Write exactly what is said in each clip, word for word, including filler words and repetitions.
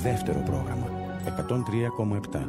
Δεύτερο πρόγραμμα εκατόν τρία κόμμα επτά.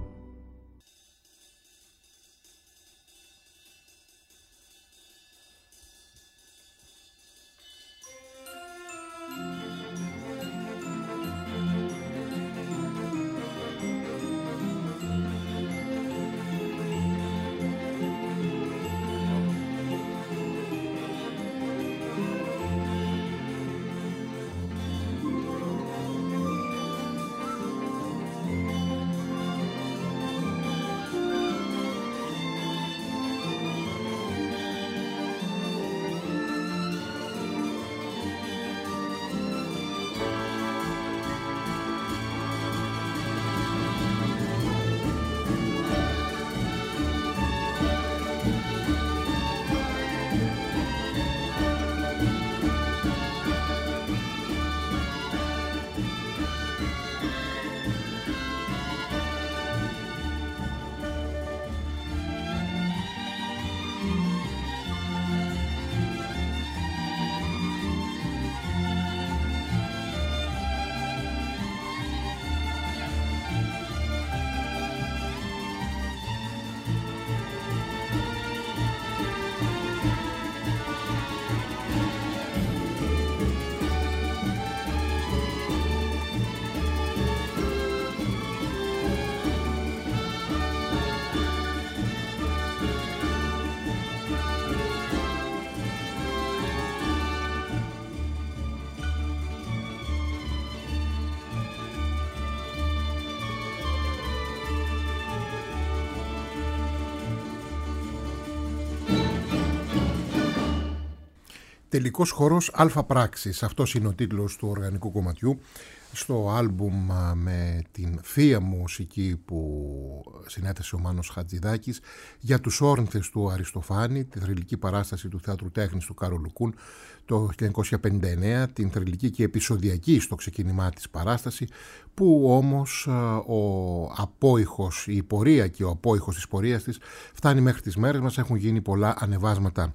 Τελικός χορός Αλφα Πράξης, αυτός είναι ο τίτλος του οργανικού κομματιού στο άλμπουμ με την θεία μουσική που συνέθεσε ο Μάνος Χατζηδάκης για τους όρνηθες του Αριστοφάνη, τη θρυλική παράσταση του Θεάτρου Τέχνης του Κάρολου Κουν το χίλια εννιακόσια πενήντα εννέα, την θρυλική και επεισοδιακή στο ξεκίνημά της παράσταση, που όμως ο απόϊχος, η πορεία και ο απόϊχος της πορείας της φτάνει μέχρι τις μέρες μας. Έχουν γίνει πολλά ανεβάσματα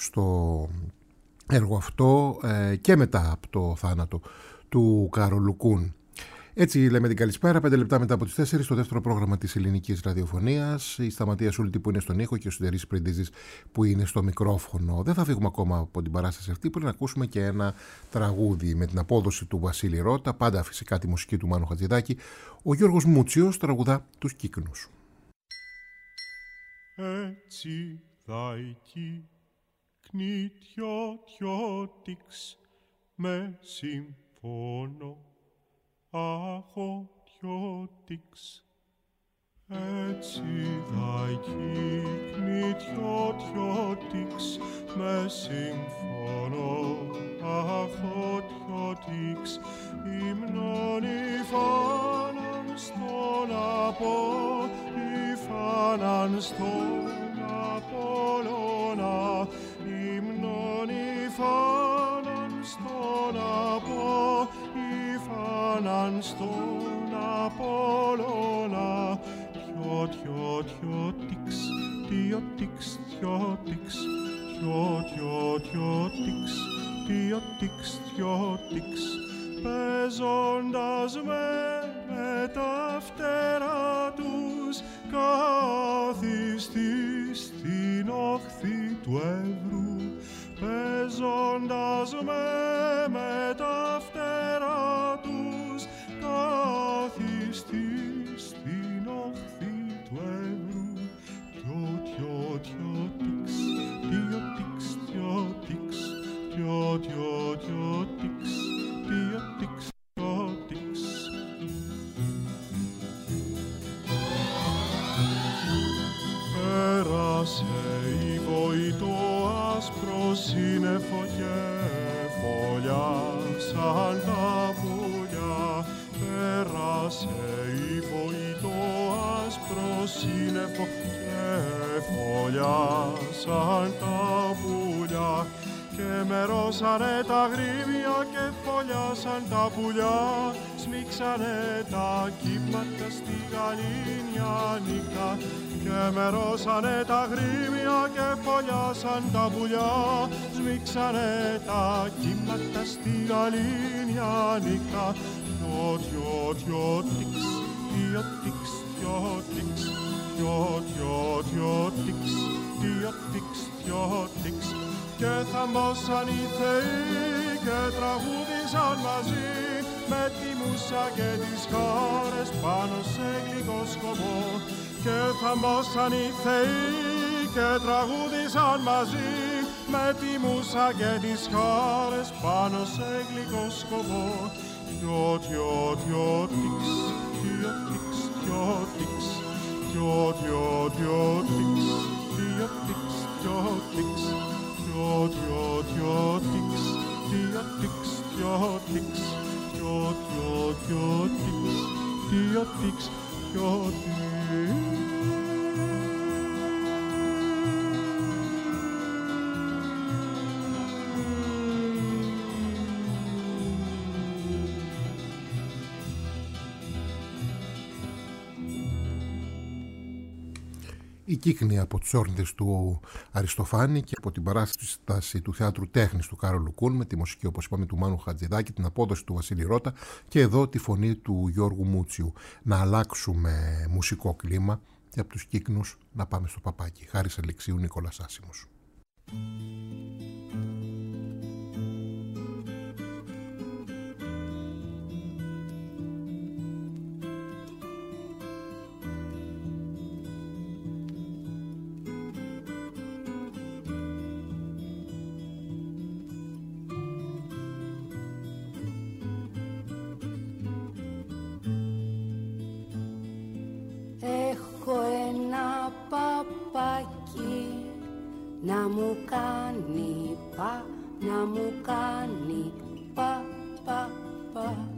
στο έργο αυτό ε, και μετά από το θάνατο του Κάρολου Κουν. Έτσι λέμε την καλησπέρα, πέντε λεπτά μετά από τις τέσσερις, στο δεύτερο πρόγραμμα της ελληνικής ραδιοφωνίας. Η Σταματία Σούλτη που είναι στον ήχο και ο Συντερής Πριντίζης που είναι στο μικρόφωνο. Δεν θα φύγουμε ακόμα από την παράσταση αυτή, που να ακούσουμε και ένα τραγούδι με την απόδοση του Βασίλη Ρώτα, πάντα φυσικά τη μουσική του Μάνου Χατζηδάκη. Ο Γιώργος Μούτσιος τραγουδά τους Κύκνους. Έτσι θα εκεί κνητιώτιωτix με συμφώνο αχωτιώτιξ. Έτσι θα εκεί κνητιώτιωτix με συμφώνο αχωτιώτιξ. Υμνον υφάναν στον από, υφάναν στον Απόλλωνα, υμνον υφάναν στον από, υφάναν στον Απόλλωνα. Τιο, τιο, τιωτix, τιωτix, τιωτix, τιο, τιο, τιωτix, τιωτix, τιωτix, παίζοντας με με τα φτερά τους κάθιστη στην όχθη του Εύρου, παίζοντας με με τα φτερά τους κάθιστη στην όχθη του Εύρου. Τιο, τιο, τιωτix, τιωτix, τιωτix, τιο, τιο, τιωτix, τιωτix, τιωτix. Πέρασε η βοητό άσπρο σύννεφο και φωλιά σαν τα πουλιά. Πέρασε η βοητό άσπρο σύννεφο και φωλιά σαν τα πουλιά. Και με μερώσανε τα γρήμια και φωλιάσαν τα πουλιά, σμίξανε τα κύματα στη γαλήνια νύχτα. Και μερώσανε τα γρήμια και φωλιάσαν τα πουλιά, σμίξανε τα κύματα στη γαλήνια νύχτα. Δυο, δυο, δυο, τιξ, δυο, τιξ, δυο, τιξ, δυο, δυο, δυο, τιξ, δυο, τιξ, δυο, τιξ. Και θαμπόσαν οι θεοί και τραγούδισαν μαζί, με τη μουσα και τις χάρες πάνω σε γλυκό σκοπό. Και θαμπόσαν οι θεοί και τραγούδισαν μαζί, με τη μουσα και τις χάρες πάνω σε γλυκό σκοπό. Δυο, δυο, δυο, τιξ, δυο, τιξ, δυο, τιξ, δυο, δυο, δυο, τιξ, δυο, τιξ, δυο, τιξ, δυο, δυο, δυο, τιξ, δυο, τιξ, δυο, τιξ, δυο, δυο, δυο, τιξ, δυο, τιξ, δυο, τιξ. Η Κύκνη από τις όρνηθες του Αριστοφάνη και από την παράσταση του Θεάτρου Τέχνης του Κάρολου Κούν, με τη μουσική, όπως είπαμε, του Μάνου Χατζηδάκη, την απόδοση του Βασίλη Ρώτα και εδώ τη φωνή του Γιώργου Μούτσιου. Να αλλάξουμε μουσικό κλίμα και από τους Κύκνους να πάμε στο Παπάκι. Χάρης Αλεξίου, Νίκολας Άσημος. Να μου κάνει πα, να μου κάνει πα, πα, πα.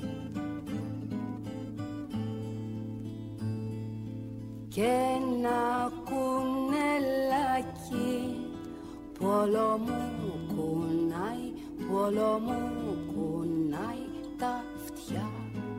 Και ένα κουνελάκι πόλο μου κουνάει, πόλο μου κουνάει τα αυτιά.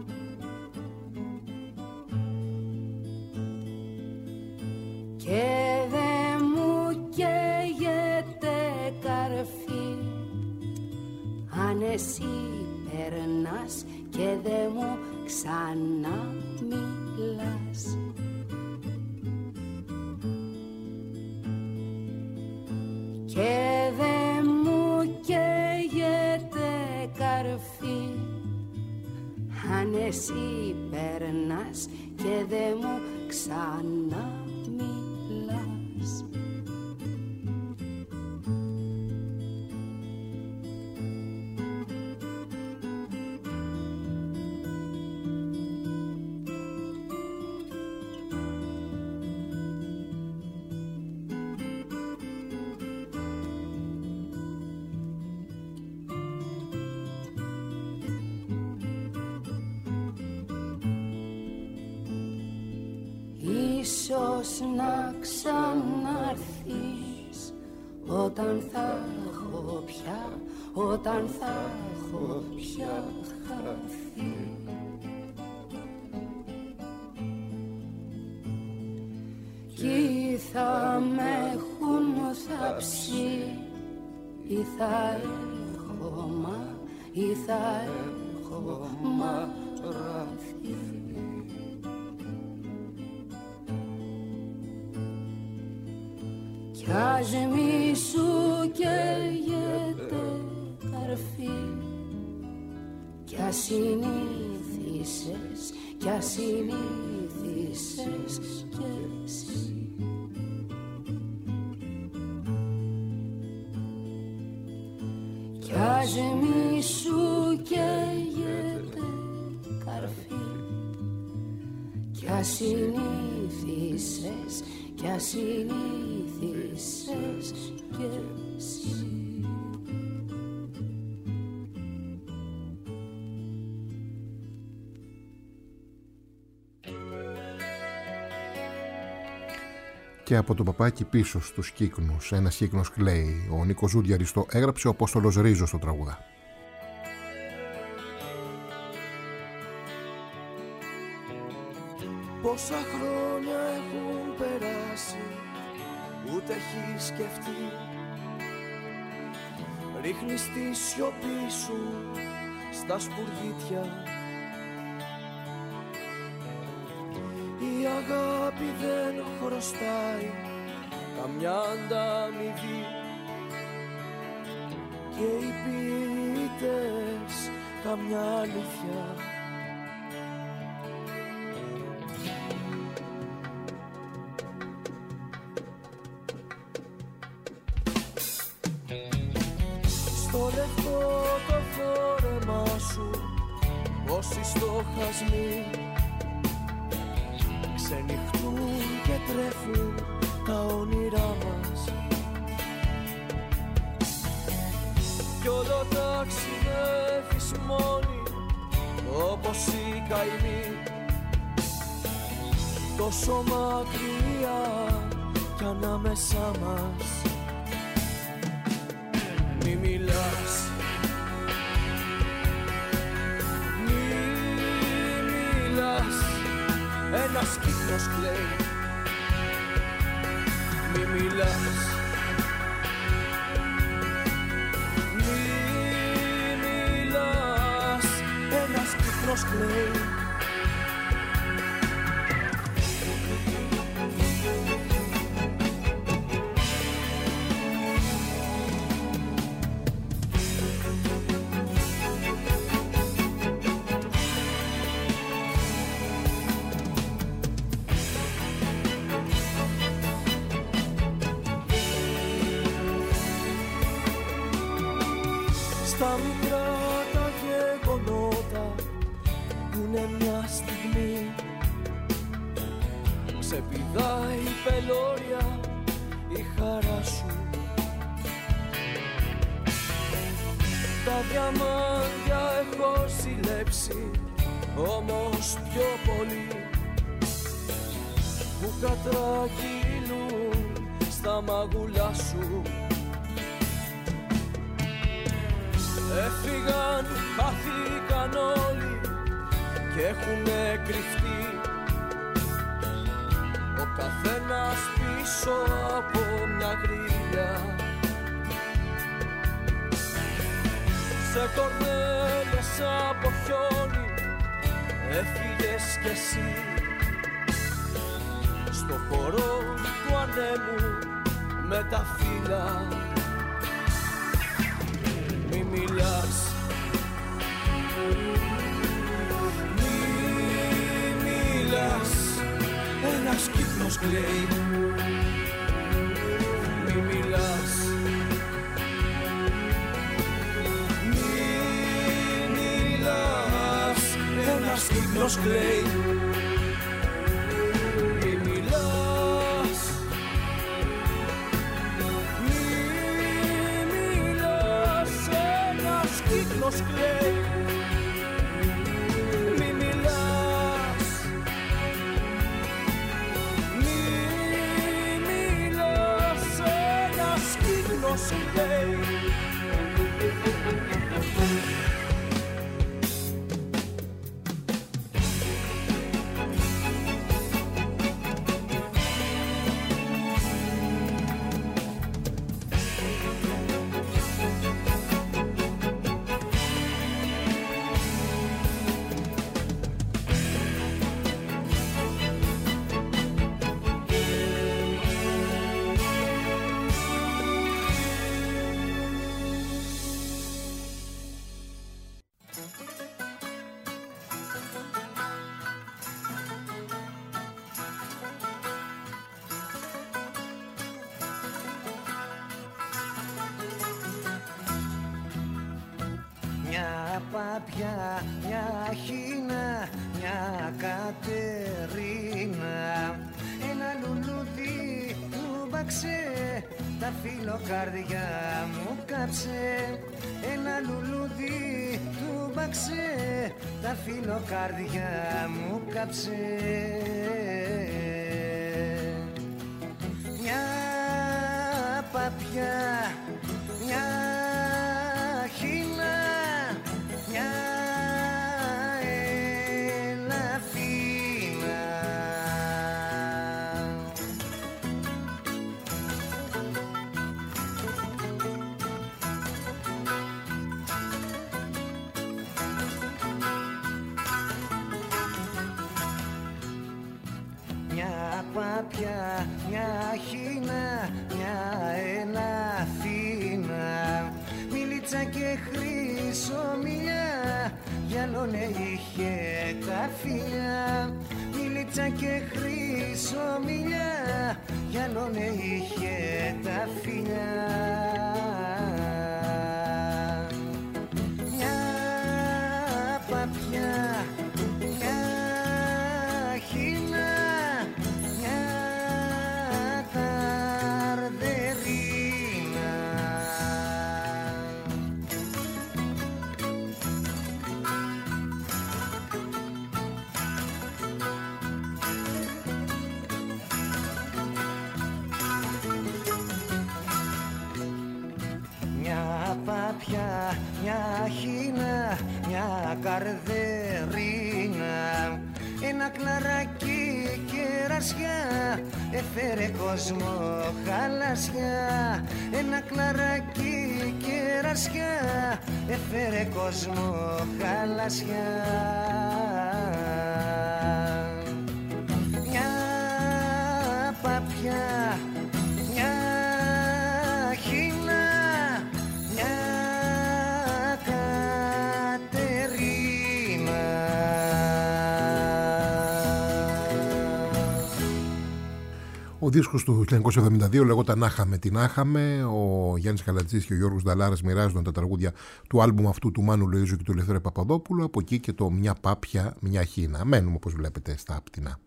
Και δε μου καίγεται καρφί, αν εσύ περνάς και δε μου ξανά μιλάς. Και δε μου καίγεται καρφί, αν εσύ περνάς και δε μου ξανά μιλάς. Ίσως να ξανάρθεις όταν θα έχω πια, όταν θα έχω πια χαθεί. Κι θα με έχουν θάψει, ή θα έχω μα, ή θα έχω μαραθεί. Κι ας μη σου καίγεται καρφί, κι ας συνήθισες, κι ας συνήθισες κι εσύ. Κι ας μη σου καίγεται καρφί, κι ας συνήθισες, κι ας συνήθισες κι εσύ. και από το παπάκι πίσω στους κύκνους. Ένας κύκνος κλαίει. Ο Νίκος Ζούντιαρης το έγραψε, ο Απόστολος Ρίζος το τραγουδά. Πόσα χρόνια έχουν περάσει, ούτε έχει σκεφτεί. Ρίχνεις τη σιωπή σου στα σπουργίτια. Η αγάπη δεν χρωστάει καμιά ανταμοιβή και οι ποιητές καμιά αλήθεια. Στο λευκό το φόρεμά σου πόσοι στοχασμοί ξενυχτούν και τρέφουν τα όνειρά μας. Κι όλο ταξιδεύεις μόνη όπως οι καημοί, τόσο μακριά κι ανάμεσά μας. Μη μιλάς, μη μιλάς, ένας κύκνος κλαίει. Μη μιλάς, μη μιλάς, ένας κύκνος κλαίει. Στα μικρά τα γεγονότα που είναι μια στιγμή, σε πηδάει πελώρια η χαρά σου. Τα διαμάντια έχω συλλέψει, όμως πιο πολύ που κατρακυλούν στα μαγουλά σου. Έφυγαν, χάθηκαν όλοι και έχουνε κρυφτεί, ο καθένας πίσω από μια γρίλια. Σε κορδέλες από χιόνι έφυγες κι εσύ, στο χορό του ανέμου με τα φύλλα. Μη μιλάς, μη μιλάς, ένας κύκνος κλαίει. Μη μιλάς, μη μιλάς, ένας κύκνος κλαίει. Μη μιλάς, κύκνος κλαίει. Μη μιλάς, μη μιλάς, ένας κύκνος κλαίει. Μια πάπια, μια χίνα, μια Κατερίνα, ένα λουλούδι λούμπαξε, τα φιλοκάρδια μου κάψε. Ένα λουλούδι λούμπαξε, τα φιλοκάρδια μου κάψε. παπιά, μια χίνα, μια ελαφίνα. Μια παπιά, μια χίνα, μια ελαφίνα, μιλίτσα και χρυσομιλιά, γυαλώνε είχε τα φιλιά. Μιλίτσα και χρυσομιλιά, γυαλώνε είχε τα φιλιά. Μια παπιά, μια χίνα, μια καρδερίνα. Μια παπιά, μια χίνα, μια καρδερίνα, ένα κλαράκι κερασιά έφερε κόσμο χαλασιά. Ένα κλαράκι κερασιά έφερε κόσμο χαλασιά. Μια παπιά, μια χίνα, μια Κατερίνα. Ο δίσκος του χίλια εννιακόσια εβδομήντα δύο λέγονταν «Να χαμε την άχαμε». Ο Γιάννης Καλατζής και ο Γιώργος Νταλάρας μοιράζονταν τα τραγούδια του άλμπουμ αυτού του Μάνου Λοΐζου και του Ελευθέρου Παπαδόπουλου. Από εκεί και το «Μια πάπια, μια χίνα». Μένουμε, όπως βλέπετε, στα απτηνά.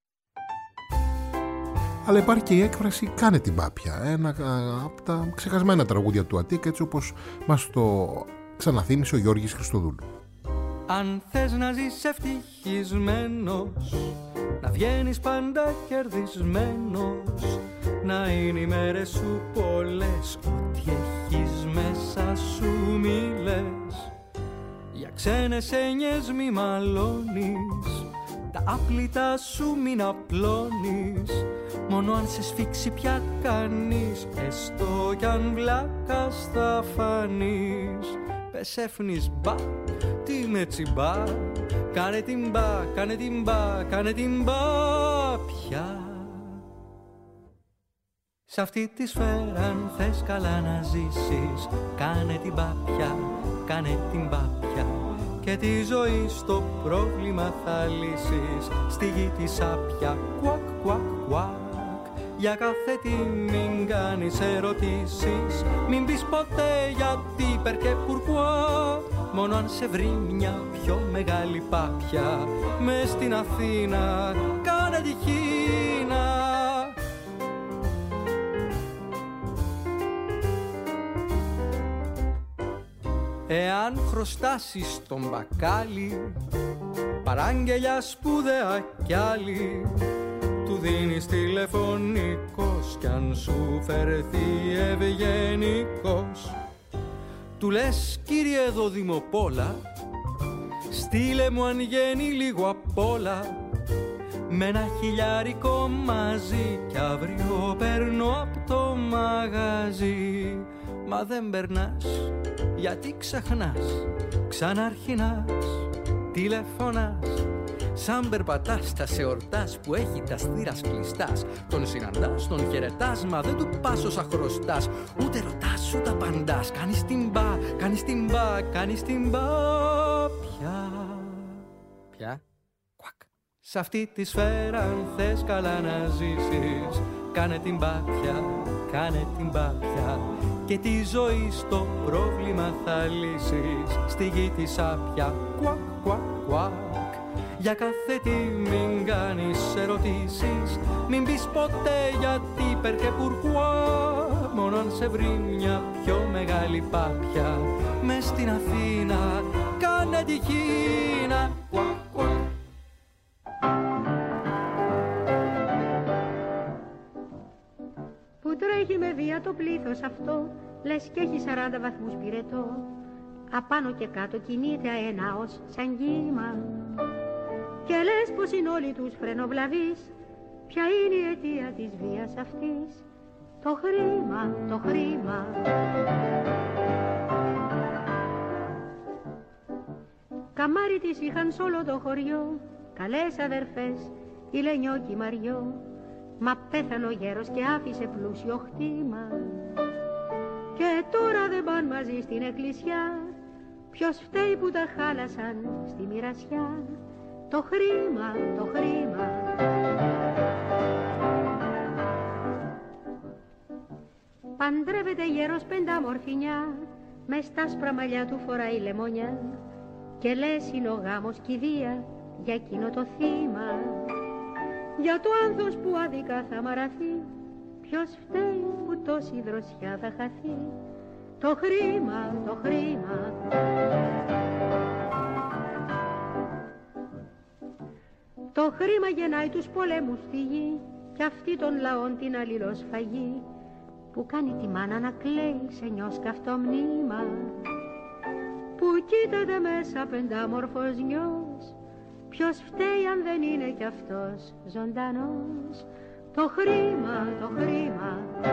Αλλά υπάρχει και η έκφραση «Κάνε την πάπια». Ένα από τα ξεχασμένα τραγούδια του Αττικ, έτσι όπως μας το ξαναθύμισε ο Γιώργης Χριστοδούλου. Αν θες να ζεις ευτυχισμένος, να βγαίνεις πάντα κερδισμένος, να είναι οι μέρες σου πολλές, ό,τι έχεις μέσα σου μη λες. Για ξένες έννοιες μη μαλώνεις, τα άπλυτα σου μην απλώνεις, μόνο αν σε σφίξει πια κανείς, έστω κι αν βλάκας θα φανείς. Πες έφνης μπα, τι με τσιμπά, κάνε την μπα, κάνε την μπα, κάνε την μπα πια. Σ' αυτή τη σφαίρα αν θες καλά να ζήσεις, κάνε την πάπια, κάνε την πάπια, και τη ζωή στο πρόβλημα θα λύσεις. Στη γη της άπια, κουακ, κουακ, κουακ. Για κάθε τι μην κάνεις ερωτήσεις, μην πεις ποτέ γιατί, περ και πουρκουά. Μόνο αν σε βρει μια πιο μεγάλη πάπια μες στην Αθήνα, κάνε τη χίνα. Εάν χρωστάσεις τον μπακάλι, παράγγελια σπουδαία κι άλλη, του δίνεις τηλεφωνικός, κι αν σου φερθεί ευγενικός, του λες κύριε Δοδημοπόλα, στείλε μου αν γίνει λίγο απ' όλα, με ένα χιλιάρικο μαζί, κι αύριο παίρνω απ' το μαγαζί. Μα δεν περνάς, γιατί ξεχνάς, ξαναρχινάς, τηλεφωνάς, σαν περπατάς τα σε ορτάς που έχει τα στήρας κλειστάς. Τον συναντάς, τον χαιρετάς, μα δεν του πας όσα χρωστάς, ούτε ρωτάς ούτε απαντάς. Κάνεις την μπα, κάνεις την μπα, κάνεις την μπα πια. Πια, κουακ. Σ' αυτή τη σφαίρα αν θες καλά να ζήσεις, κάνε την μπα πια, κάνε την μπα πια, και τη ζωή στο πρόβλημα θα λύσεις. Στη γη της άπια, κουακ, κουακ, κουακ. Για κάθε τι μην κάνεις ερωτήσεις, μην πεις ποτέ γιατί, περ και πουρκουά. Μόνο αν σε βρει μια πιο μεγάλη πάπια μες στην Αθήνα, κάνε τη χίνα. Κουακ, κουακ. Που τρέχει με παραλία το πλήθος αυτό, λες κι έχει σαράντα βαθμούς πυρετό. Απάνω και κάτω κινείται αενάως σαν κύμα. Και λες πως είναι όλοι τους φρενοβλαβείς. Ποια είναι η αιτία της βίας αυτής? Το χρήμα, το χρήμα. Καμάρι της είχαν σ' όλο το χωριό, καλές αδερφές, η Λενιό και η Μαριό. Μα πέθανε ο γέρος και άφησε πλούσιο χτήμα. Και τώρα δεν παν μαζί στην εκκλησιά. Ποιος φταίει που τα χάλασαν στη μοιρασιά? Το χρήμα, το χρήμα. Παντρεύεται γέρος πεντάμορφινιά, μες στα άσπρα μαλλιά του φοράει λεμονιά. Και λες είναι ο γάμος κηδεία για εκείνο το θύμα. Για το άνθος που άδικα θα μαραθεί, ποιος φταίει που τόση δροσιά θα χαθεί? Το χρήμα, το χρήμα. Το χρήμα γεννάει τους πολέμους στη γη, κι αυτή των λαών την αλληλοσφαγή, που κάνει τη μάνα να κλαίει σε νιώσκαυτο μνήμα. Που κοίταται μέσα πεντάμορφος νιός, ποιος φταίει αν δεν είναι κι αυτός ζωντανός? Το χρήμα, το χρήμα.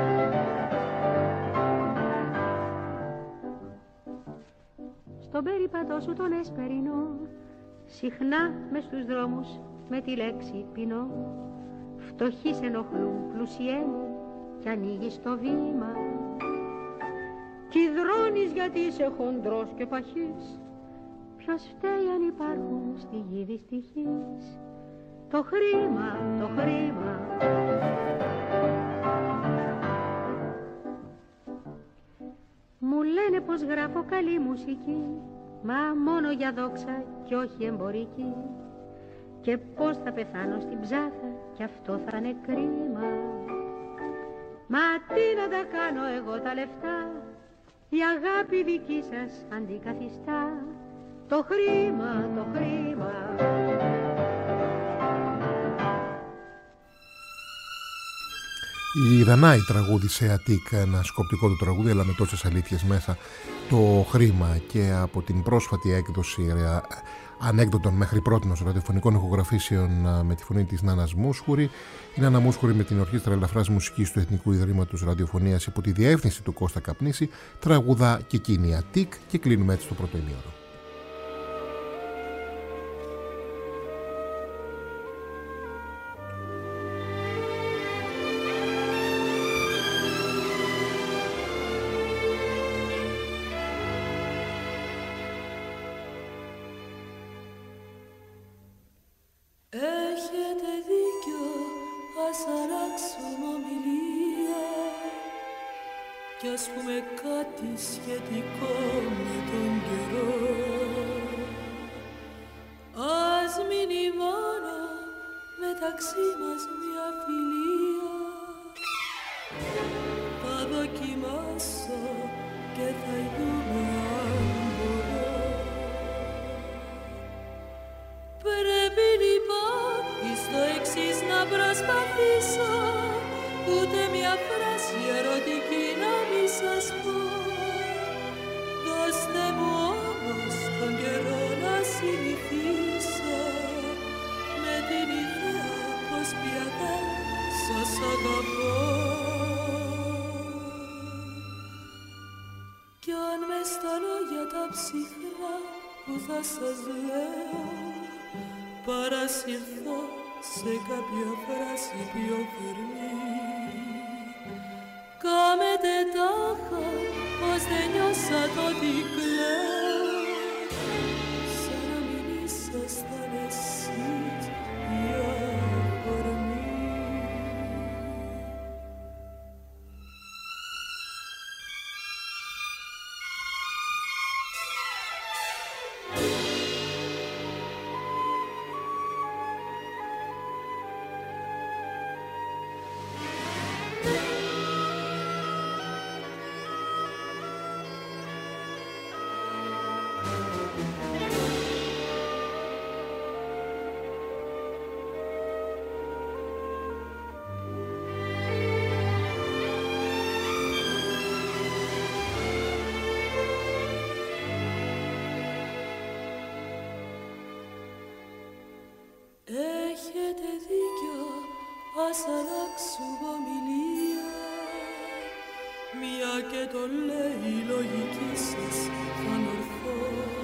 Στον περίπατο σου τον εσπερινό, συχνά μες στους δρόμους με τη λέξη πεινώ. Φτωχοί σε ενοχλούν, πλουσιέμαι κι ανοίγεις το βήμα. Κι υδρώνεις γιατί είσαι χοντρός και παχής. Ποιος φταίει αν υπάρχουν στη γη δυστυχείς? Το χρήμα, το χρήμα. Μου λένε πως γράφω καλή μουσική, μα μόνο για δόξα κι όχι εμπορική. Και πως θα πεθάνω στην ψάθα κι αυτό θα είναι κρίμα. Μα τι να τα κάνω εγώ τα λεφτά, η αγάπη δική σας αντικαθιστά. Το χρήμα, το χρήμα. Η Δανάη τραγούδισε Αττικ, ένα σκοπτικό του τραγούδι, αλλά με τόσες αλήθειες μέσα. Το χρήμα. Και από την πρόσφατη έκδοση ανέκδοτων μέχρι πρότινος ραδιοφωνικών ηχογραφήσεων με τη φωνή της Νάνας Μούσχουρη. Η Νάνα Μούσχουρη με την Ορχήστρα Ελαφράς Μουσικής του Εθνικού Ιδρύματος Ραδιοφωνίας υπό τη διεύθυνση του Κώστα Καπνίση τραγουδά και εκείνη Αττικ, και κλείνουμε έτσι το πρώτο ημίωρο. Ας πούμε κάτι σχετικό με τον καιρό. Ας μείνει μόνο μεταξύ μας μια φιλία. Θα δοκιμάσω και θα δούμε αν μπορώ. Πρέπει λοιπόν στο εξής να προσπαθήσω, ούτε μια φράση ερωτική να μη σας πω. Δώστε μου όμως τον καιρό να συνηθίσω με την ιδέα πως πια δεν σας αγαπώ. Κι αν μες στα λόγια τα ψυχρά που θα σας λέω παρασυρθώ σε κάποια φράση πιο θερμή, κάμετε τάχα πως δεν νιώσα το ότι κλαίω, σαν να μην ήσασταν εσείς η αφορμή. Έχετε δίκιο, ας αλλάξουμε ομιλία. Μια και το λέει η λογική σας φανορθώ.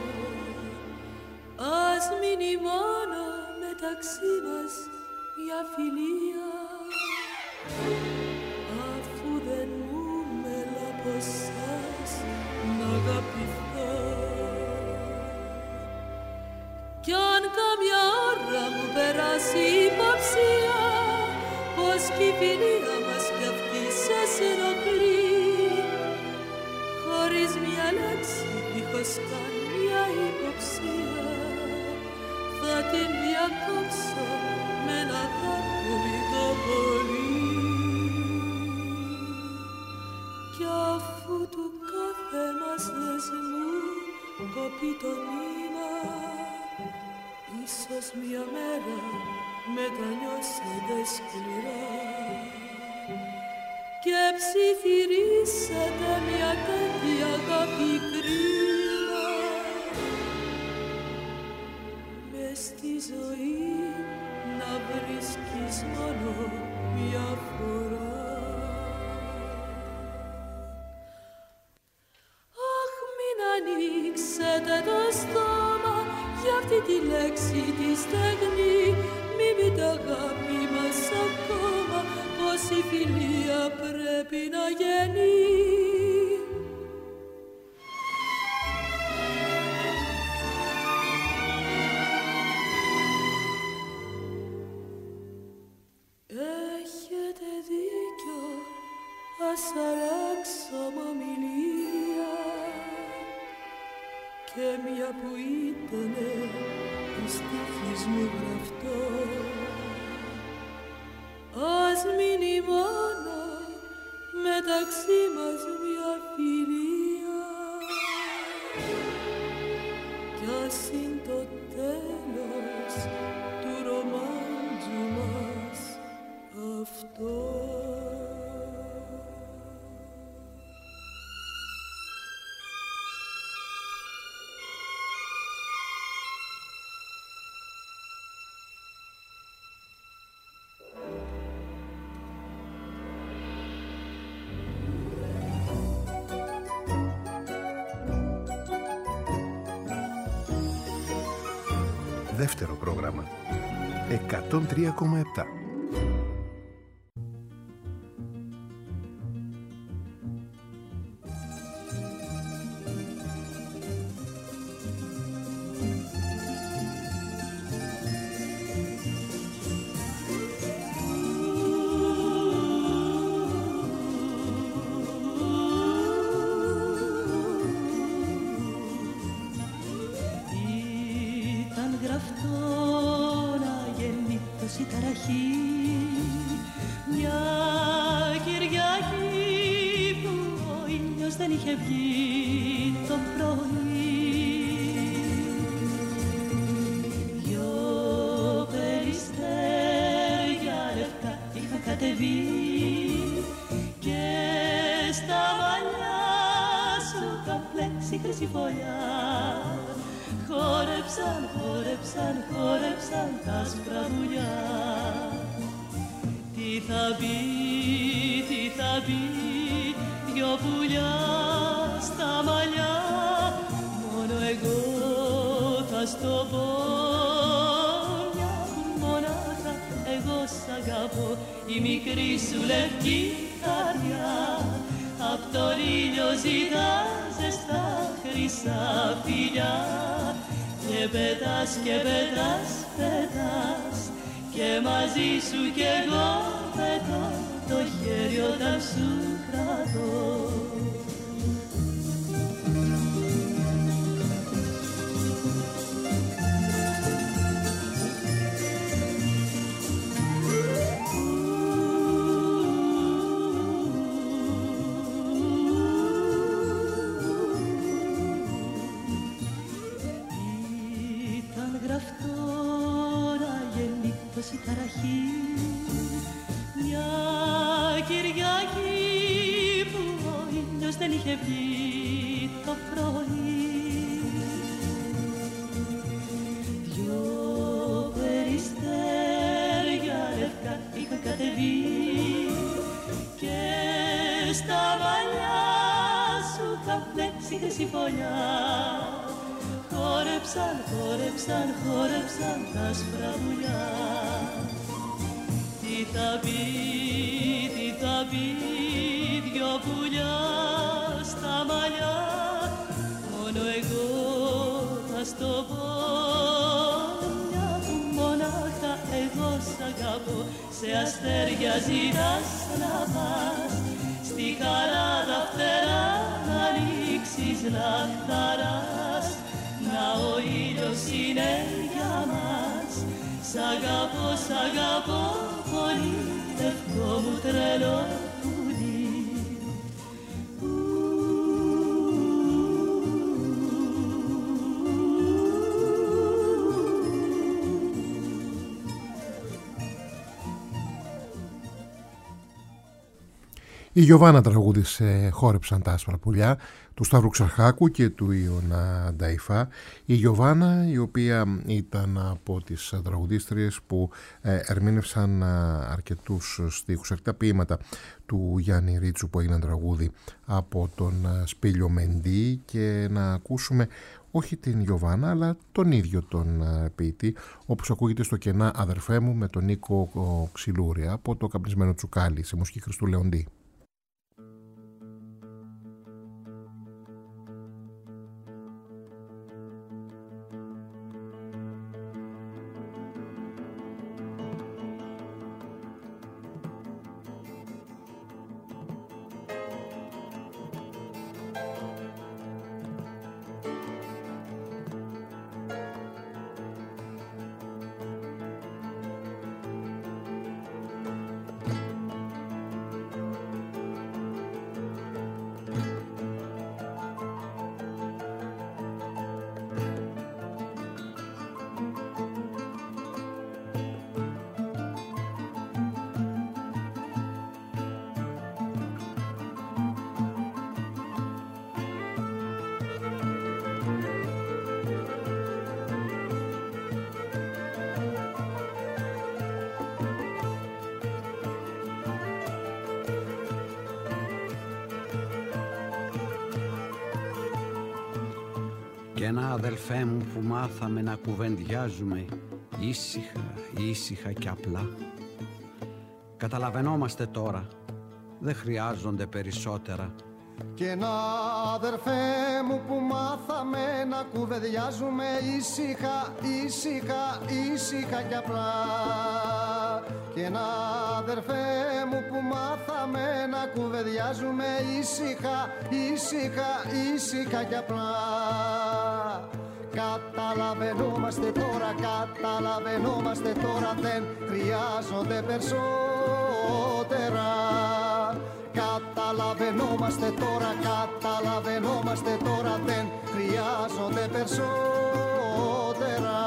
Ας μείνει μόνο μεταξύ μας μια φιλία, αφού δεν μου μέλα από σας να αγαπηθώ. Κι αν κάμια ώρα μου περάσει υποψία πως κι η φιλία μας κι αυτή σας ενοχλεί, χωρίς μια λέξη, δίχως καν μια υποψία, θα την διακόψω με ένα δάκρυ το πολύ. Κι αφού του κάθε μας δεσμού κοπεί το νήμα, ίσως μια μέρα μετανιώσετε σκληρά και ψιθυρίσετε μια τέτοια αγάπη κρίμα. Μες στη ζωή να βρίσκεις μόνο μια φορά. Αχ, μην ανοίξετε το στόμα για αυτή τη λέξη τη στεγνή. Μη πείτε αγάπη μας ακόμα, πως η φιλία πρέπει να γεννεί. Έχετε δίκιο, ας αλλάξουμε ομιλία, και μια που ήτανε εις τύχης μου γραφτό, ας μείνει μόνο μεταξύ μας μια φιλία, κι ας είναι το τέλος του ρομάντζου μας αυτό. Δεύτερο πρόγραμμα εκατόν τρία κόμμα επτά. Η μικρή σου λευκή καρδιά απ' τον ήλιο ζητά ζεστά χρυσά φιλιά, και πετάς και πετάς, πετάς, και μαζί σου κι εγώ πετώ, το χέρι όταν σου κρατώ. Η ταραχή μια Κυριακή που ο ήλιος δεν είχε βγει το πρωί, δυο περιστέρια είδες η φωλιά. Χόρεψαν, χόρεψαν, χόρεψαν τα άσπρα πουλιά. Τι θα πει, τι θα πει, δυο πουλιά στα μαλλιά. Μόνο εγώ θα στο πω, μια που μονάχα εγώ σ' αγαπώ. Σε αστέρια ζητάς να πας, στη χαρά τα φτερά να ανοίξεις λαχταράς. Να ο ήλιος είναι για μας, σ' αγαπώ, σ' αγαπώ πολύ, λευκό μου τρελό πουλί. Η Γιωβάνα τραγούδισε «Χόρεψαν τα άσπρα πουλιά» του Σταύρου Ξαρχάκου και του Ιωνα Νταϊφά. Η Γιωβάνα, η οποία ήταν από τις τραγουδίστριες που ερμήνευσαν αρκετούς στίχους, αρκετά ποίηματα του Γιάννη Ρίτσου που έγιναν τραγούδι από τον Σπήλιο Μεντή, και να ακούσουμε όχι την Γιωβάνα αλλά τον ίδιο τον ποιητή, όπως ακούγεται στο «Κενά αδερφέ μου» με τον Νίκο Ξυλούρη από το Καπνισμένο Τσουκάλι σε μουσική Χριστού Λεοντή. Κι ένα αδελφέ μου που μάθαμε να κουβεντιάζουμε ήσυχα, ήσυχα και απλά. Καταλαβαίνόμαστε τώρα, δεν χρειάζονται περισσότερα. Κι ένα αδερφέ μου που μάθαμε να κουβεντιάζουμε ήσυχα, ήσυχα, ήσυχα και απλά. Κι ένα αδερφέ μου που μάθαμε να κουβεντιάζουμε ήσυχα, ήσυχα, ήσυχα και απλά. Καταλαβαίνόμαστε τώρα, καταλαβαίνόμαστε τώρα, δεν χρειάζονται περισσότερα. Καταλαβαίνόμαστε τώρα, καταλαβαίνόμαστε τώρα, δεν χρειάζονται περισσότερα.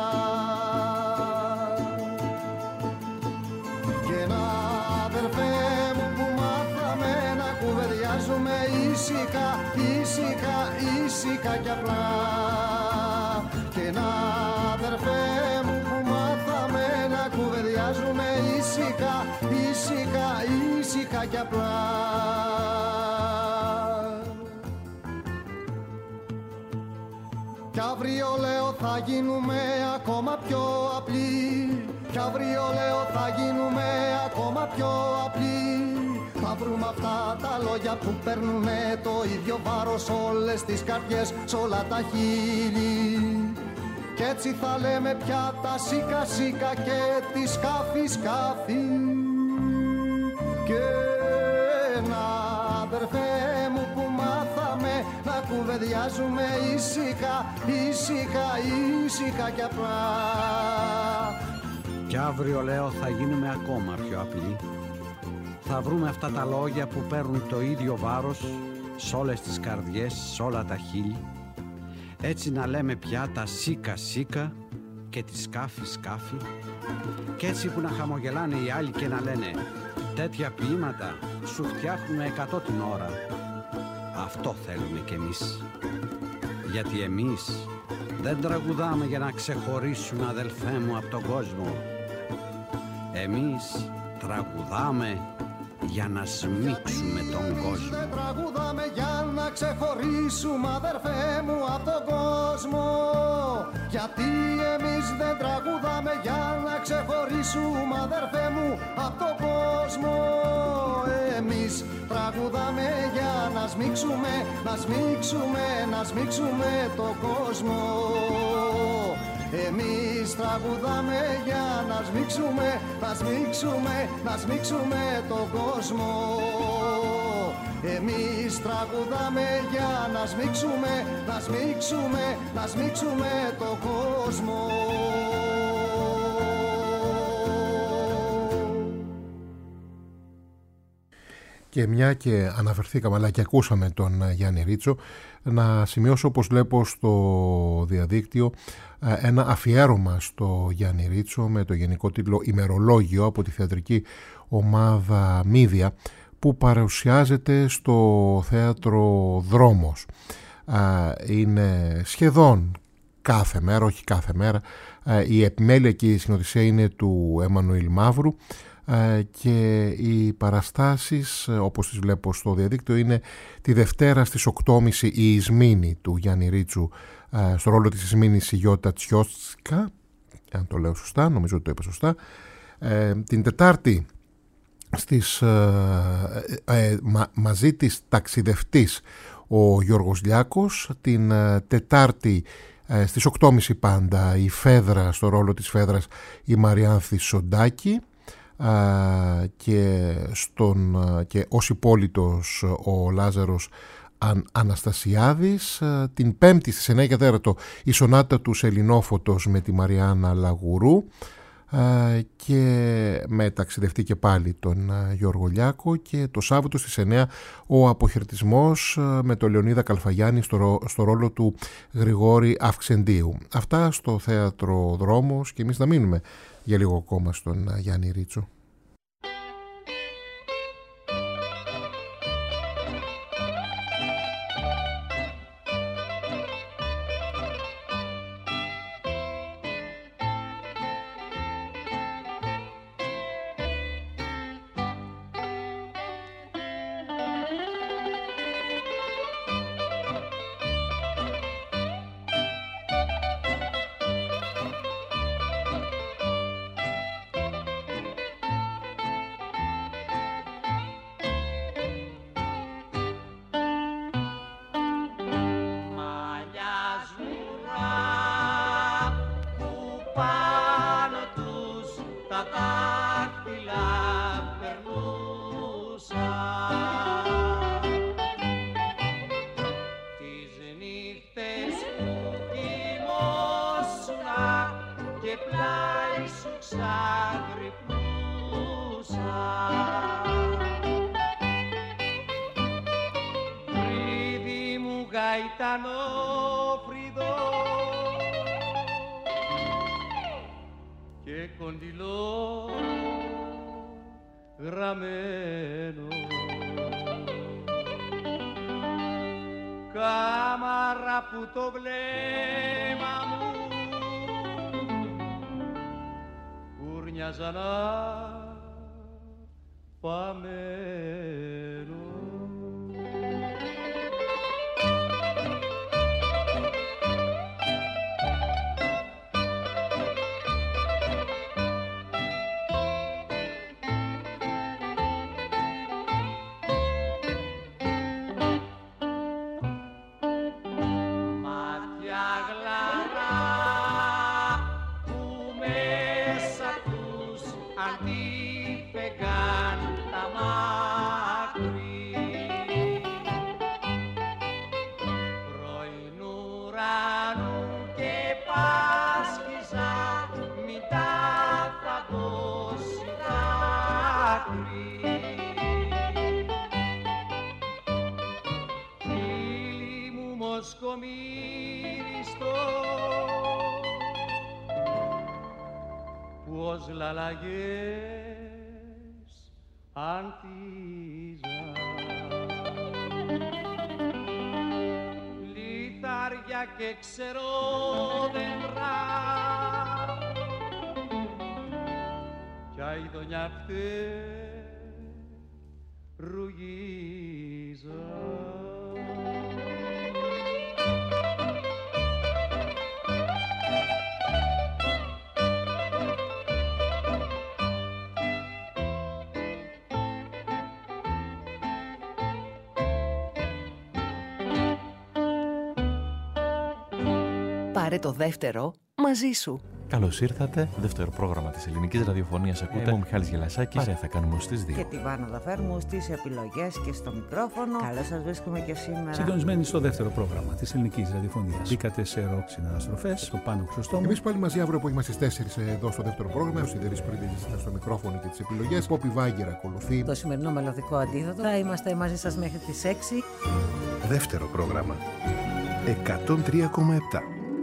Και ένα αδερφέ μου που μάθαμε να κουβεντιάζουμε ήσυχα, ήσυχα, ήσυχα και απλά. Και ένα αδερφέ μου που μάθαμε να κουβεντιάζουμε ήσυχα, ήσυχα, ήσυχα και απλά. Κι αύριο λέω θα γίνουμε ακόμα πιο απλοί. Κι αύριο λέω θα γίνουμε ακόμα πιο απλοί. Θα βρούμε αυτά τα λόγια που παίρνουνε το ίδιο βάρος όλες τις καρδιές, σ' όλα τα χείλη. Κι έτσι θα λέμε πια τα σίκα σίκα και τη σκάφη σκάφη. Και ένα αδερφέ μου που μάθαμε να κουβεντιάζουμε ήσυχα, ήσυχα, ήσυχα και απλά. Κι αύριο λέω θα γίνουμε ακόμα πιο απλοί. Θα βρούμε αυτά τα λόγια που παίρνουν το ίδιο βάρος σ' όλες τις καρδιές, σ' όλα τα χείλη. Έτσι να λέμε πια τα σίκα σίκα και τη σκάφη σκάφη. Κι έτσι που να χαμογελάνε οι άλλοι και να λένε τέτοια ποίηματα σου φτιάχνουμε εκατό την ώρα. Αυτό θέλουμε κι εμείς. Γιατί εμείς δεν τραγουδάμε για να ξεχωρίσουμε, αδελφέ μου, από τον κόσμο. Εμείς τραγουδάμε για να σμίξουμε τον κόσμο. Δεν τραγουδάμε για να ξεχωρίσουμε, αδερφέ μου, από τον κόσμο. Γιατί εμείς δεν τραγουδάμε για να ξεχωρίσουμε, αδερφέ μου, από τον κόσμο. Εμείς τραγουδάμε για να σμίξουμε, να σμίξουμε, να σμίξουμε τον κόσμο. Εμείς τραγουδάμε για να σμίξουμε, να σμίξουμε, να σμίξουμε τον κόσμο. Εμείς τραγουδάμε για να σμίξουμε, να σμίξουμε, να σμίξουμε τον κόσμο. Και μια και αναφερθήκαμε αλλά και ακούσαμε τον Γιάννη Ρίτσο, να σημειώσω, όπως βλέπω στο διαδίκτυο, ένα αφιέρωμα στο Γιάννη Ρίτσο με το γενικό τίτλο «Ημερολόγιο» από τη θεατρική ομάδα Μίδια, που παρουσιάζεται στο θέατρο Δρόμος. Είναι σχεδόν κάθε μέρα, όχι κάθε μέρα, η επιμέλεια και η σκηνοθεσία είναι του Εμμανουήλ Μαύρου, και οι παραστάσεις, όπως τις βλέπω στο διαδίκτυο, είναι τη Δευτέρα στις οκτώ και μισή η Ισμήνη του Γιάννη Ρίτσου, στο ρόλο της Ισμήνης η Γιώτα Τσιώστσκα, αν το λέω σωστά, νομίζω ότι το είπα σωστά. Την Τετάρτη στις, ε, ε, μα, μαζί της ταξιδευτής ο Γιώργος Λιάκος. Την ε, Τετάρτη ε, στις οκτώ και μισή πάντα η Φέδρα, στο ρόλο της Φέδρας η Μαριάνθη Σοντάκη, ε, και, στον, και ως υπόλοιτος ο Λάζαρος Αν, Αναστασιάδης. Ε, την Πέμπτη στις εννιά και τέσσερα η Σονάτα του Σελινόφωτος με τη Μαριάννα Λαγουρού, και με ταξιδευτεί και πάλι τον Γιώργο Λιάκο, και το Σάββατο στις εννιά ο αποχαιρετισμός με τον Λεωνίδα Καλφαγιάννη στο, στο ρόλο του Γρηγόρη Αυξεντίου. Αυτά στο θέατρο Δρόμος, και εμείς θα μείνουμε για λίγο ακόμα στον Γιάννη Ρίτσο. και κοντιλό γραμμένο, κάμαρα που το βλέμμα μου κουρνιάζα να παμένο. Πως λαλαγές αντίζα, λιθάρια και ξερόδεντρα κι αηδονιαυτές ρουγίζα. Πάρε το δεύτερο μαζί σου. Καλώς ήρθατε. Δεύτερο πρόγραμμα της ελληνικής ραδιοφωνίας ακούτε. Είμαι ο Μιχάλης Γελασάκης. Παρέα θα κάνουμε ως τις δύο. Και τη Βάνα Δαφέρμου στις επιλογές και στο μικρόφωνο. Καλώς σας βρίσκουμε και σήμερα. Συντονισμένοι στο δεύτερο πρόγραμμα της ελληνικής ραδιοφωνίας. Μπήκατε σε ροκ συναναστροφές, στο Πάνο Χρυσοστόμου. Εμείς πάλι μαζί αύριο που είμαστε στις τέσσερις εδώ στο δεύτερο πρόγραμμα. Ο Σιδερής Πρίδης ήταν στο μικρόφωνο και τις επιλογές. Πόπι Βάγκερ ακολουθεί. Το σημερινό μελωδικό αντίδοτο. Θα είμαστε μαζί σας μέχρι τις έξι. Δεύτερο πρόγραμμα. εκατόν τρία κόμμα επτά.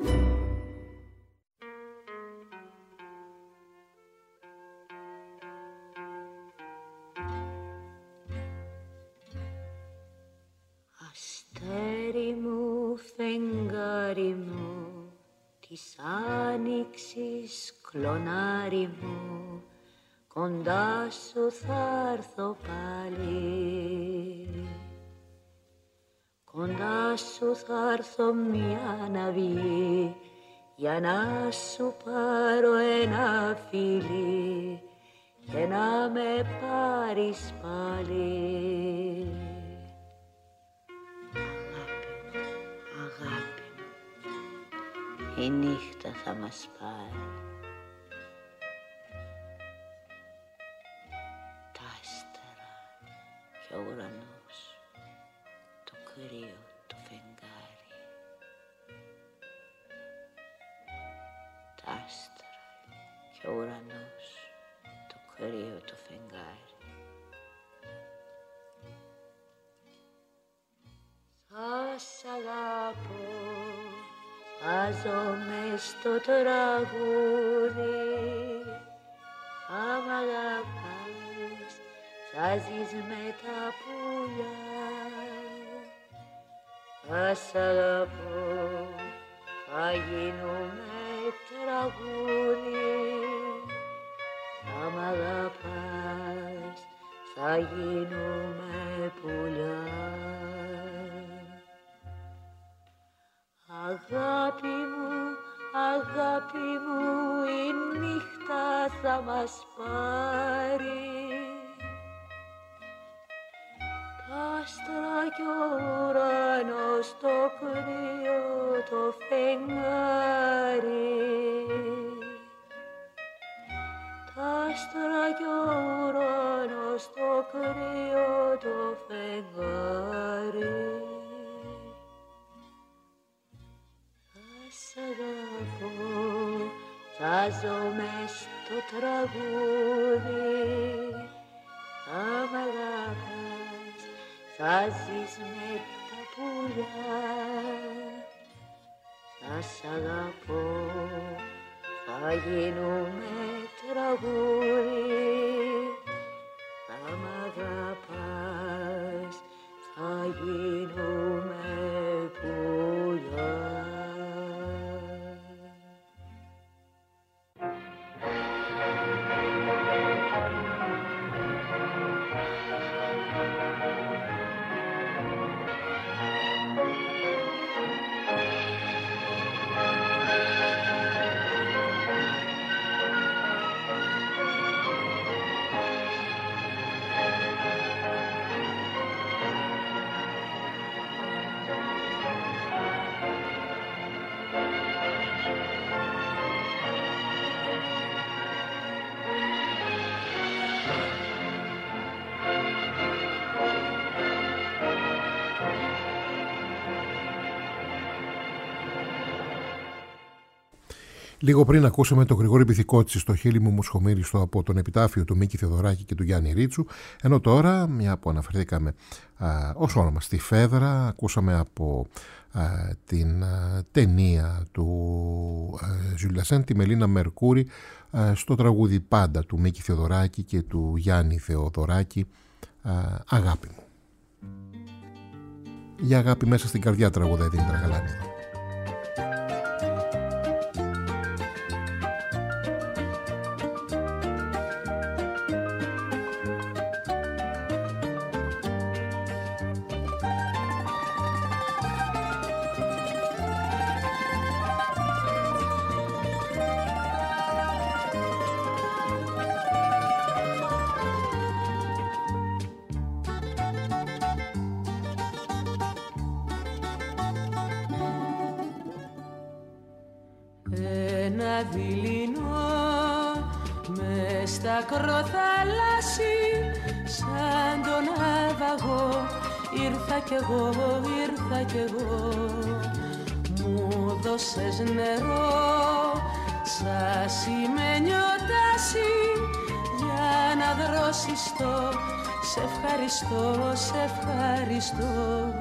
Αστέρι μου, φεγγάρι μου, της άνοιξης κλονάρι μου, κοντά σου θα έρθω πάλι. Κοντά σου θα έρθω μια ναυή, για να σου πάρω ένα φιλί και να με πάρεις πάλι. Αγάπη μου, η νύχτα θα μας πάρει. Τα άστερα και ο ουρανός, το κρύο, το φεγγάρι. Τα άστερα και ο ουρανός, το κρύο, το φεγγάρι. Θα σ' αγαπώ, θα ζω μες στο τραγούδι. Θα μ' αγαπάς, θα ζεις με τα πουλιά. Θα σ' αγαπώ, θα γίνουμε τραγούδι. Θα μ' αγαπάς, θα γίνουμε πουλιά. Αγάπη μου, αγάπη μου, η νύχτα θα μας πάρει. Τα άστρα κι ο ουρανός, το κρύο, το φεγγάρι. Τα άστρα κι ο ουρανός, το κρύο, το φεγγάρι. Σ' αγαπώ, θα ζω μες στο τραγούδι. Θα μ' αγαπάς, θα ζεις με τα πουλιά. Θα σ' αγαπώ, θα γίνουμε τραγούδι. Θα μ' αγαπάς, θα γίνουμε πουλιά. Λίγο πριν ακούσαμε τον Γρηγόρη Πυθικότση στο χείλη μου μουσχομύριστο από τον επιτάφιο του Μίκη Θεοδωράκη και του Γιάννη Ρίτσου, ενώ τώρα, μια που αναφερθήκαμε α, ως όνομα στη Φέδρα, ακούσαμε από α, την α, ταινία του Ζουλιασέν τη Μελίνα Μερκούρη α, στο τραγούδι Πάντα του Μίκη Θεοδωράκη και του Γιάννη Θεοδωράκη, α, Αγάπη μου. Η αγάπη μέσα στην καρδιά τραγουδάει την Τραγαλάνη. ένα δειλινό μες στα ακροθαλάσσι, σαν τον άβαγο ήρθα κι εγώ, ήρθα κι εγώ. Μου δώσες νερό σαν σημαίνιο τάσι, για να δροσιστώ, σε ευχαριστώ, σε ευχαριστώ.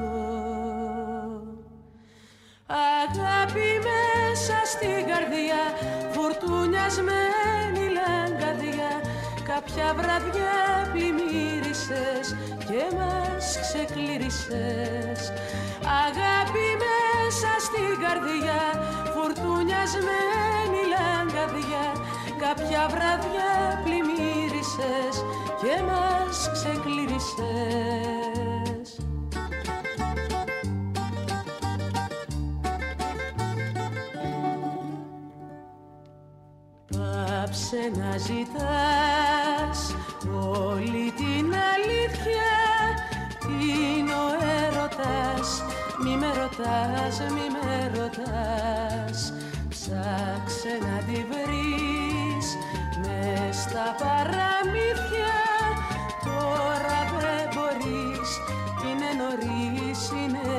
Αγάπη μέσα στην καρδιά, φουρτουνιασμένη λαγκαδιά, κάποια βραδιά πλημμύρισες και μας ξεκλήρισες. Αγάπη μέσα στην καρδιά, φουρτουνιασμένη λαγκαδιά, κάποια βραδιά πλημμύρισες και μας ξεκλήρισες. Πάψε να ζητάς όλη την αλήθεια, είναι ο έρωτας, μη με ρωτάς, μη με ρωτάς. Ψάξε να τη βρεις μες στα παραμύθια, τώρα δεν μπορείς, είναι νωρίς, είναι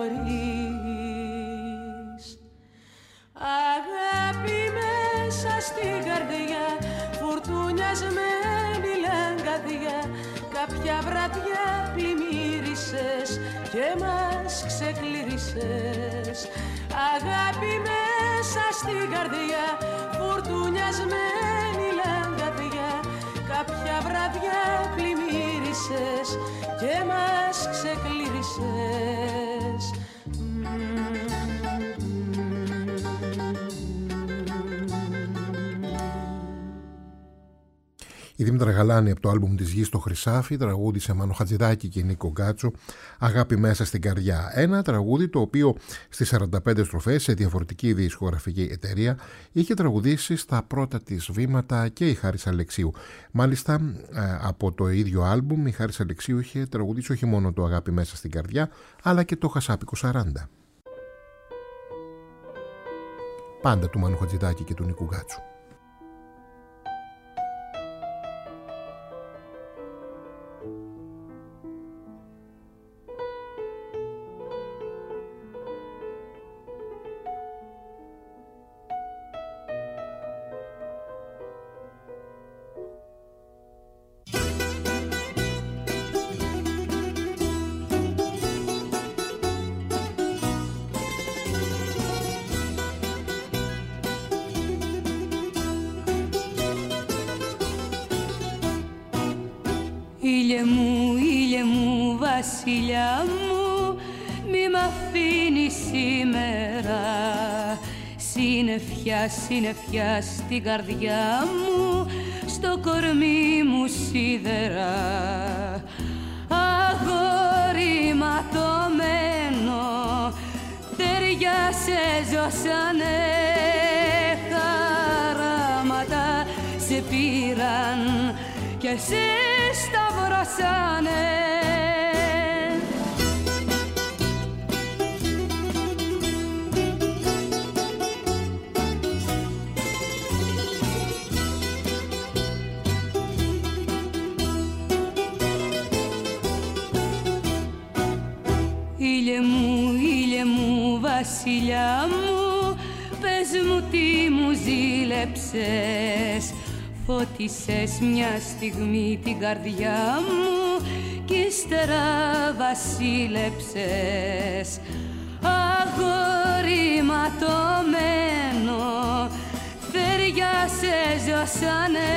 νωρίς. Αγάπη μέσα στην καρδιά, φουρτουνιασμένη λαγκαδιά, κάποια βραδιά πλημμύρισες και μας ξεκλήρισες. Αγάπη μέσα στην καρδιά, φουρτουνιασμένη λαγκαδιά, κάποια βραδιά πλημμύρισες και μας ξεκλήρισες. Η Δήμητρα Γαλάνη από το άλμπουμ της Γης στο Χρυσάφι τραγούδισε Μάνο Χατζηδάκη και Νίκο Γκάτσο, Αγάπη μέσα στην καρδιά. Ένα τραγούδι το οποίο στις σαράντα πέντε στροφές σε διαφορετική δισκογραφική εταιρεία είχε τραγουδήσει στα πρώτα της βήματα και η Χάρης Αλεξίου. Μάλιστα από το ίδιο άλμπουμ η Χάρης Αλεξίου είχε τραγουδήσει όχι μόνο το Αγάπη μέσα στην καρδιά, αλλά και το Χασάπικο σαράντα. Πάντα του Μάνου Χατζηδάκη και του Νίκου Γκάτσου. Ήλιε μου, ήλιε μου, βασιλιά μου, μη μ' αφήνεις σήμερα. Συννεφιά, συννεφιά στην καρδιά μου, στο κορμί μου σίδερα. Αγόρι ματωμένο, ταιριά σε ζώσανε, χαράματα σε πήραν και σε σταυρώσανε. Ήλιε μου, ήλιε μου, βασιλιά μου, πες μου τι μου ζήλεψες. Φώτισες μια στιγμή την καρδιά μου κι ύστερα βασίλεψες. Αγόρι ματωμένο, θεριά σε ζώσανε,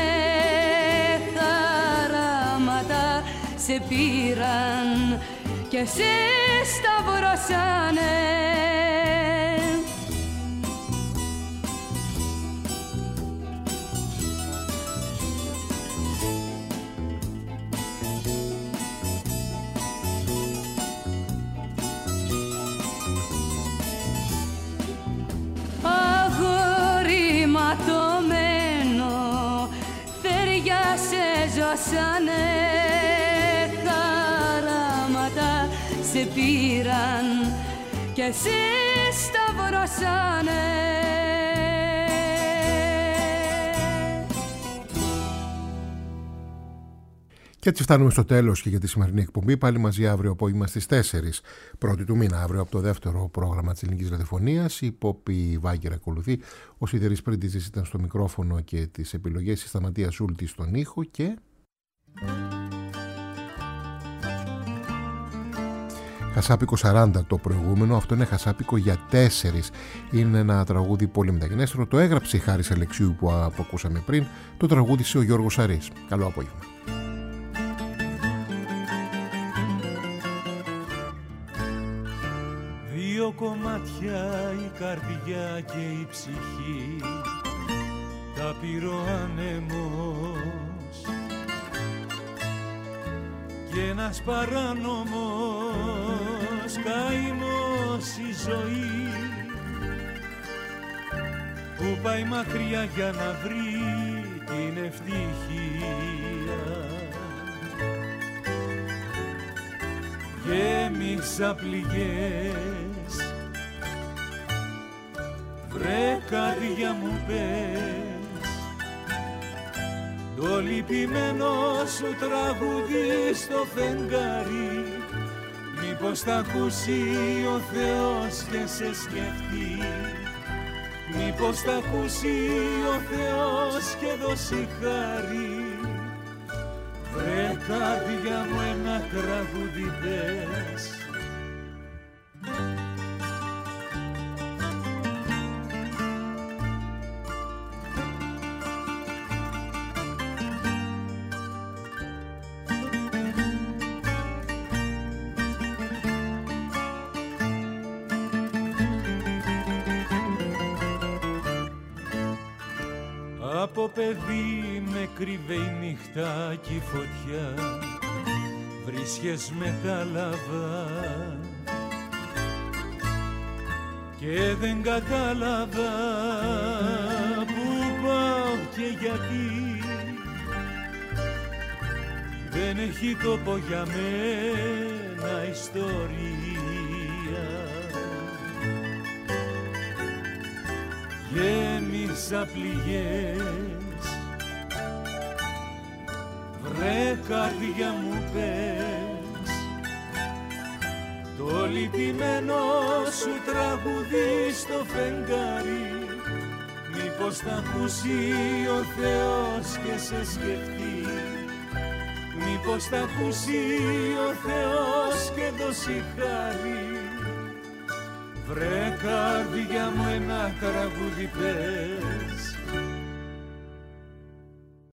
χαράματα σε πήραν και σε σταυρώσανε. Αγόρι ματωμένο, θεριά σε ζώσανε, χαράματα σε πήραν και σε σταυρώσανε. Και έτσι φτάνουμε στο τέλος και για τη σημερινή εκπομπή. Πάλι μαζί αύριο απόγευμα στις τέσσερις πρώτη του μήνα, αύριο από το δεύτερο πρόγραμμα της Ελληνικής Ραδιοφωνίας. Η Πόπη Βάγκερ ακολουθεί. Ο Σιδερής Πρίντιζης ήταν στο μικρόφωνο και τις επιλογές, η Σταματία Σούλτη στον ήχο και... Χασάπικο σαράντα το προηγούμενο, αυτό είναι Χασάπικο για τέσσερις. Είναι ένα τραγούδι πολύ μεταγενέστερο. Το έγραψε η Χάρης Αλεξίου που, που ακούσαμε πριν. Το τραγούδισε ο Γιώργος Αρής. Καλό απόγευμα. Δύο κομμάτια η καρδιά και η ψυχή, τα πήρε ο άνεμος κι ένας παράνομος καημός η ζωή που πάει μακριά για να βρει την ευτυχία. Γέμισα πληγές, βρε καρδιά μου πες, το λυπημένο σου τραγούδι στο φεγγάρι, μήπως θα ακούσει ο Θεός και σε σκεφτεί, μήπως θα ακούσει ο Θεός και δώσει χάρη. Βρε καρδιά μου ένα τραγούδι πες. Από παιδί με κρύβε η νύχτα κι η φωτιά, βρίσκες μετάλαβα και δεν κατάλαβα που πάω και γιατί. Δεν έχει τόπο για μένα ιστορία. Γέμισα πληγές, βρε καρδιά μου πες, το λυπημένο σου τραγούδι στο φεγγάρι, μήπως θα ακούσει ο Θεός και σε σκεφτεί, μήπως θα ακούσει ο Θεός και δώσει χάρη. Βρε καρδιά μου ένα τραγούδι πες.